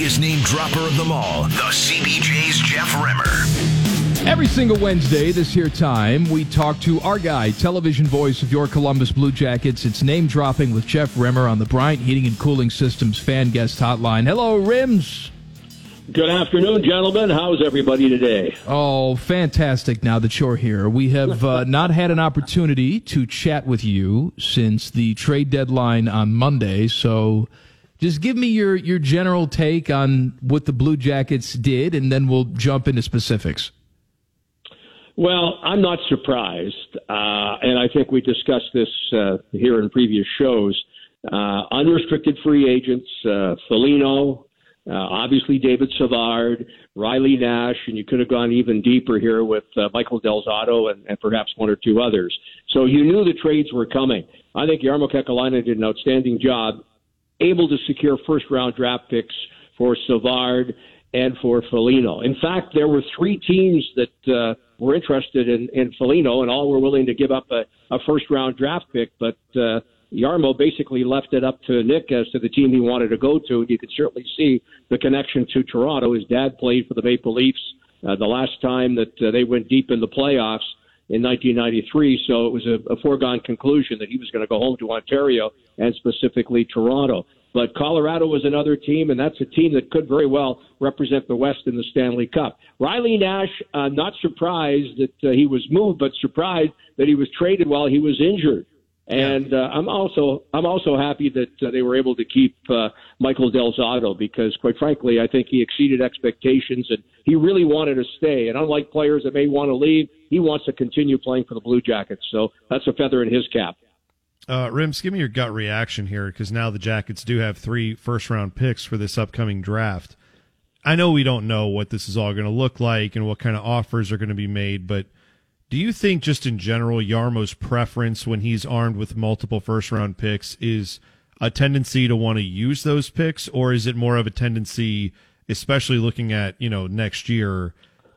biggest name dropper of them all, the CBJ's Jeff Rimmer. Every single Wednesday, this here time, we talk to our guy, television voice of your Columbus Blue Jackets. It's Name Dropping with Jeff Rimmer on the Bryant Heating and Cooling Systems Fan Guest Hotline. Hello, Rims. Good afternoon, gentlemen. How's everybody today? Oh, fantastic now that you're here. We have not had an opportunity to chat with you since the trade deadline on Monday, so just give me your general take on what the Blue Jackets did, and then we'll jump into specifics. Well, I'm not surprised, and I think we discussed this here in previous shows. Unrestricted free agents, Foligno, obviously David Savard, Riley Nash, and you could have gone even deeper here with Michael Del Zotto and perhaps one or two others. So you knew the trades were coming. I think Jarmo Kekalainen did an outstanding job, able to secure first-round draft picks for Savard and for Foligno. In fact, there were three teams that were interested in Foligno, and all were willing to give up a first-round draft pick, but Jarmo basically left it up to Nick as to the team he wanted to go to. You could certainly see the connection to Toronto. His dad played for the Maple Leafs the last time that they went deep in the playoffs in 1993, so it was a foregone conclusion that he was going to go home to Ontario and specifically Toronto. But Colorado was another team, and that's a team that could very well represent the West in the Stanley Cup. Riley Nash, not surprised that he was moved, but surprised that he was traded while he was injured. And I'm also happy that they were able to keep Michael Del Zotto because, quite frankly, I think he exceeded expectations, and he really wanted to stay. And unlike players that may want to leave, he wants to continue playing for the Blue Jackets. So that's a feather in his cap. Rims, give me your gut reaction here, because now the Jackets do have 3 first-round picks for this upcoming draft. I know we don't know what this is all going to look like and what kind of offers are going to be made, but do you think just in general Jarmo's preference when he's armed with multiple first-round picks is a tendency to want to use those picks, or is it more of a tendency, especially looking at, next year,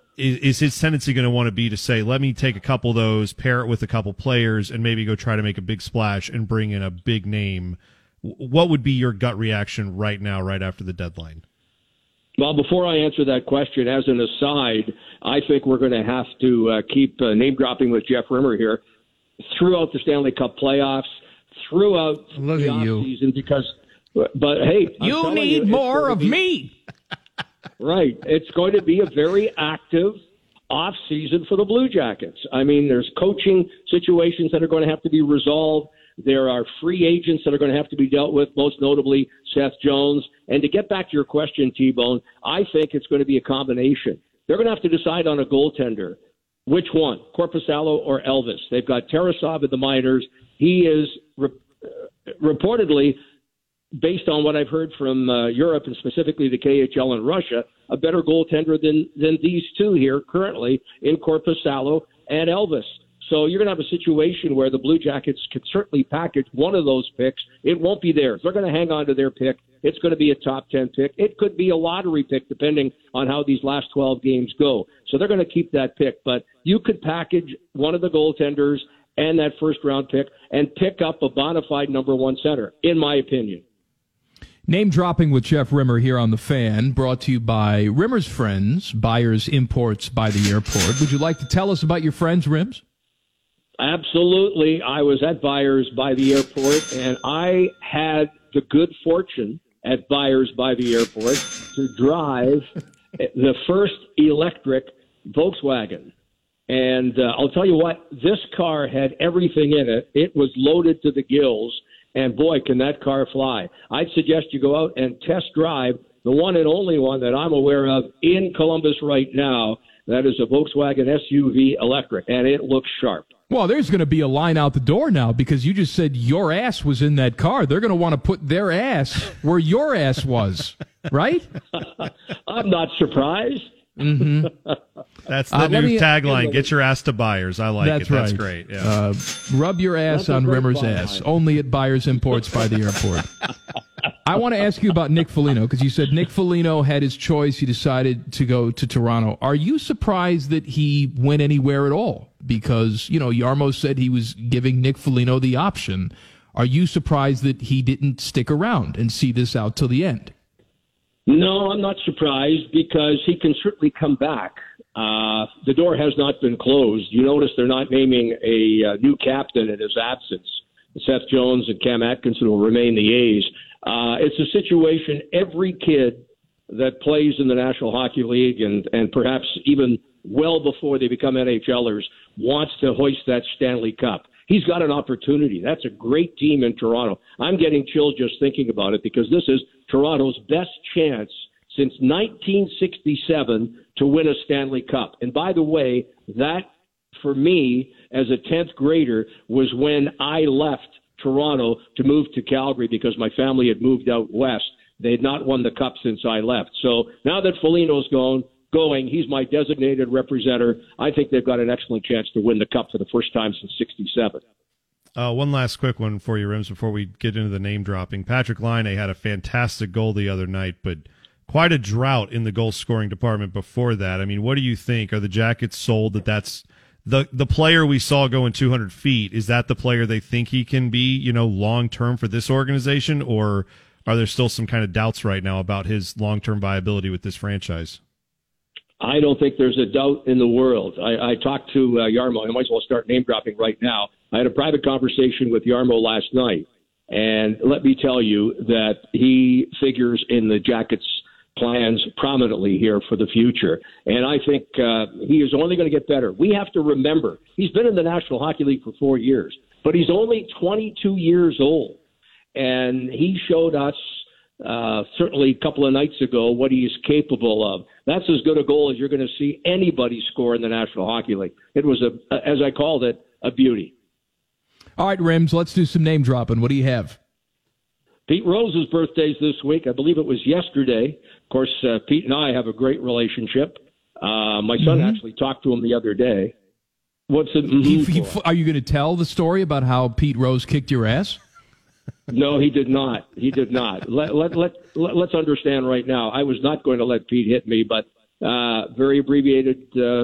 is his tendency going to want to be to say, let me take a couple of those, pair it with a couple players, and maybe go try to make a big splash and bring in a big name? What would be your gut reaction right now, right after the deadline? Well, before I answer that question, as an aside, I think we're going to have to keep name-dropping with Jeff Rimmer here throughout the Stanley Cup playoffs, throughout the offseason, because, but hey, you need more of me. Right. It's going to be a very active off-season for the Blue Jackets. I mean, there's coaching situations that are going to have to be resolved. There are free agents that are going to have to be dealt with, most notably Seth Jones. And to get back to your question, T-Bone, I think it's going to be a combination. They're going to have to decide on a goaltender. Which one, Korpisalo or Elvis? They've got Tarasov in the minors. He is reportedly, based on what I've heard from Europe and specifically the KHL in Russia, a better goaltender than these two here currently in Korpisalo and Elvis. So you're going to have a situation where the Blue Jackets can certainly package one of those picks. It won't be theirs. They're going to hang on to their pick. It's going to be a top 10 pick. It could be a lottery pick depending on how these last 12 games go. So they're going to keep that pick. But you could package one of the goaltenders and that first-round pick and pick up a bona fide number one center, in my opinion. Name dropping with Jeff Rimmer here on The Fan, brought to you by Rimmer's Friends, Buyers Imports by the Airport. Would you like to tell us about your friends, Rims? Absolutely. I was at Buyers by the Airport, and I had the good fortune at Buyers by the Airport to drive the first electric Volkswagen. And I'll tell you what, this car had everything in it. It was loaded to the gills. And boy, can that car fly. I'd suggest you go out and test drive the one and only one that I'm aware of in Columbus right now. That is a Volkswagen SUV electric, and it looks sharp. Well, there's going to be a line out the door now because you just said your ass was in that car. They're going to want to put their ass where your ass was, right? I'm not surprised. Mm-hmm. That's the new tagline. Get your ass to Buyers. I like it. That's great. Yeah. Rub your ass on Rimmer's ass. Only at Buyers Imports by the Airport. I want to ask you about Nick Foligno because you said Nick Foligno had his choice. He decided to go to Toronto. Are you surprised that he went anywhere at all? Because, Jarmo said he was giving Nick Foligno the option. Are you surprised that he didn't stick around and see this out till the end? No, I'm not surprised because he can certainly come back. The door has not been closed. You notice they're not naming a new captain in his absence. Seth Jones and Cam Atkinson will remain the A's. It's a situation every kid that plays in the National Hockey League and perhaps even well before they become NHLers wants to hoist that Stanley Cup. He's got an opportunity. That's a great team in Toronto. I'm getting chills just thinking about it because this is Toronto's best chance since 1967 to win a Stanley Cup. And by the way, that for me as a 10th grader was when I left Toronto to move to Calgary because my family had moved out west. They had not won the Cup since I left. So now that Foligno's going, he's my designated representative. I think they've got an excellent chance to win the Cup for the first time since 67. One last quick one for you, Rims, before we get into the name dropping. Patrick Laine had a fantastic goal the other night, but quite a drought in the goal scoring department before that. I mean, what do you think? Are the Jackets sold that that's the player we saw going 200 feet? Is that the player they think he can be, long term for this organization, or are there still some kind of doubts right now about his long term viability with this franchise? I don't think there's a doubt in the world. I talked to Jarmo. I might as well start name dropping right now. I had a private conversation with Jarmo last night, and let me tell you that he figures in the Jackets' plans prominently here for the future. And I think he is only going to get better. We have to remember, he's been in the National Hockey League for 4 years, but he's only 22 years old. And he showed us certainly a couple of nights ago what he is capable of. That's as good a goal as you're going to see anybody score in the National Hockey League. It was, as I called it, a beauty. All right, Rims, let's do some name dropping. What do you have? Pete Rose's birthday's this week. I believe it was yesterday. Of course, Pete and I have a great relationship. My son actually talked to him the other day. What's it? Are you going to tell the story about how Pete Rose kicked your ass? No, he did not. He did not. Let's understand right now. I was not going to let Pete hit me, but very abbreviated,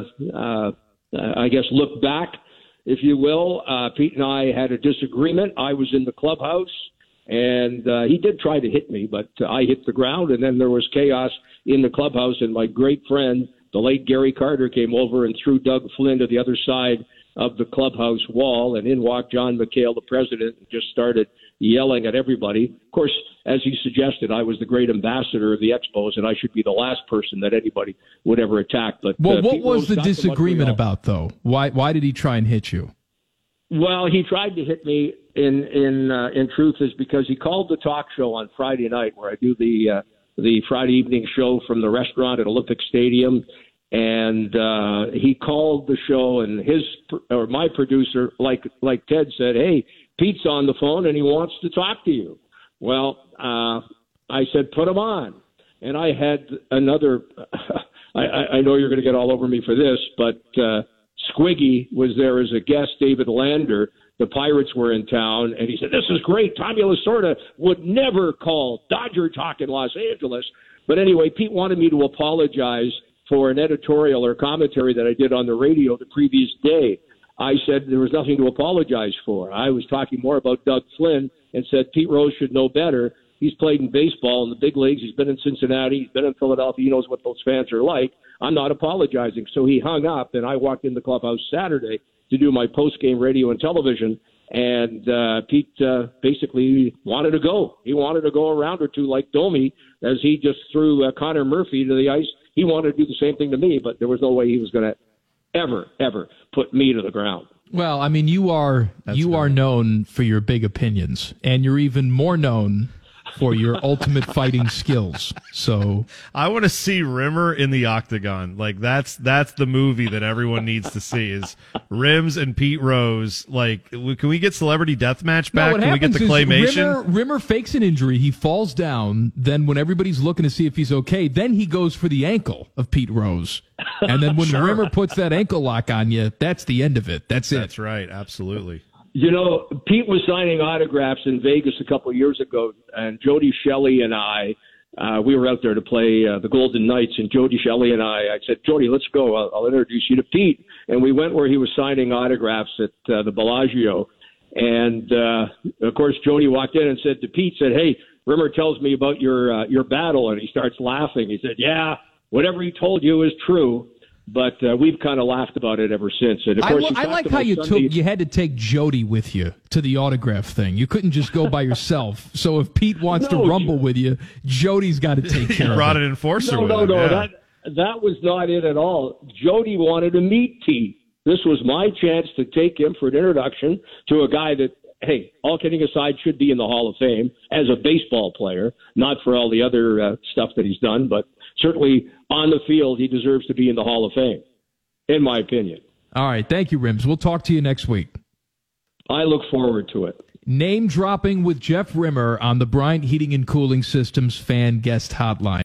I guess, look back, if you will. Pete and I had a disagreement. I was in the clubhouse, and he did try to hit me, but I hit the ground, and then there was chaos in the clubhouse, and my great friend, the late Gary Carter, came over and threw Doug Flynn to the other side of the clubhouse wall, and in walked John McHale, the president, and just started yelling at everybody. Of course, as he suggested, I was the great ambassador of the Expos, and I should be the last person that anybody would ever attack. But what was the disagreement about, though? Why did he try and hit you? Well, he tried to hit me. In truth, is because he called the talk show on Friday night, where I do the Friday evening show from the restaurant at Olympic Stadium. And he called the show, and my producer, like Ted, said, "Hey, Pete's on the phone, and he wants to talk to you." Well, I said, "Put him on." And I had another. I know you're going to get all over me for this, but Squiggy was there as a guest. David Lander, the Pirates were in town, and he said, "This is great. Tommy Lasorda would never call Dodger talk in Los Angeles." But anyway, Pete wanted me to apologize for an editorial or commentary that I did on the radio the previous day. I said there was nothing to apologize for. I was talking more about Doug Flynn and said Pete Rose should know better. He's played in baseball in the big leagues. He's been in Cincinnati. He's been in Philadelphia. He knows what those fans are like. I'm not apologizing. So he hung up, and I walked in the clubhouse Saturday to do my post-game radio and television, and Pete basically wanted to go. He wanted to go a round or two like Domi, as he just threw Connor Murphy to the ice. He wanted to do the same thing to me, but there was no way he was going to ever put me to the ground. Well, I mean, you are known for your big opinions, and you're even more known for your ultimate fighting skills. So I want to see Rimmer in the octagon. Like that's the movie that everyone needs to see is Rims and Pete Rose. Like, can we get Celebrity Deathmatch back? No, can we get the claymation? Rimmer fakes an injury. He falls down. Then when everybody's looking to see if he's okay, then he goes for the ankle of Pete Rose. And then when Rimmer puts that ankle lock on you, that's the end of it. That's it. That's right. Absolutely. You know, Pete was signing autographs in Vegas a couple of years ago, and Jody Shelley and I, we were out there to play the Golden Knights, and Jody Shelley and I said, "Jody, let's go. I'll introduce you to Pete." And we went where he was signing autographs at the Bellagio, And, of course, Jody walked in and said to Pete, hey, Rimmer tells me about your battle, and he starts laughing. He said, yeah, whatever he told you is true. But we've kind of laughed about it ever since. And of course, I like how you had to take Jody with you to the autograph thing. You couldn't just go by yourself. So if Pete wants to rumble with you, Jody's got to take care of it. Brought an enforcer with him. No, that was not it at all. Jody wanted to meet Pete. This was my chance to take him for an introduction to a guy that, hey, all kidding aside, should be in the Hall of Fame as a baseball player, not for all the other stuff that he's done, but certainly on the field, he deserves to be in the Hall of Fame, in my opinion. All right. Thank you, Rims. We'll talk to you next week. I look forward to it. Name dropping with Jeff Rimmer on the Bryant Heating and Cooling Systems Fan Guest Hotline.